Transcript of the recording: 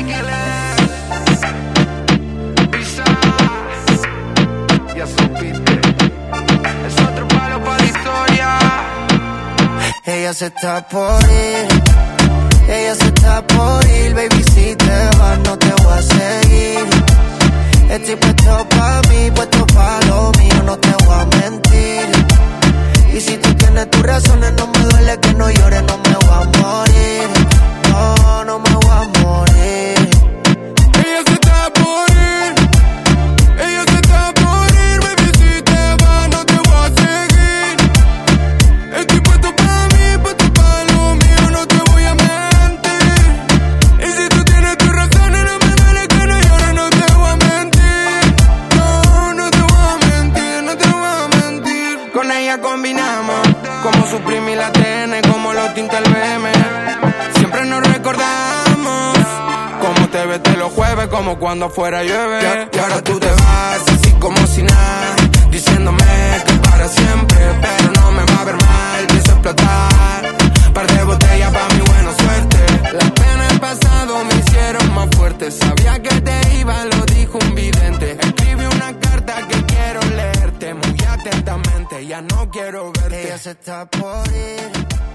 Pisa, ya supiste. Es otro palo para la historia. Ella se está por ir, ella se está por ir. Baby, si te vas no te voy a seguir. Estoy puesto pa' mí, puesto pa' lo mío, no te voy a mentir. Y si tú tienes tus razones, no me duele que no llores, no me voy a morir. No, no me voy a morir. Ella se está por ir, ella se está por ir. Baby, si te vas no te voy a seguir. Estoy puesto pa' mí, puesto pa' lo mío, no te voy a mentir. Y si tú tienes tus razones, no me duele que no llores, no te voy a mentir. No, no te voy a mentir, no te voy a mentir. Con ella combinamos como Supreme y la TN, como los tinta el BM. Siempre nos recordamos cómo te ves de los jueves, como cuando afuera llueve. Y ahora tú te vas así como si nada, diciéndome que para siempre, pero no me va a ver mal, pienso explotar. Par de botellas pa' mi buena suerte. Las penas del pasado me hicieron más fuerte. Sabía que te iba, lo dijo un vidente. Escribí una carta que quiero leerte muy atentamente. Ya no quiero verte. Ella se está por ir,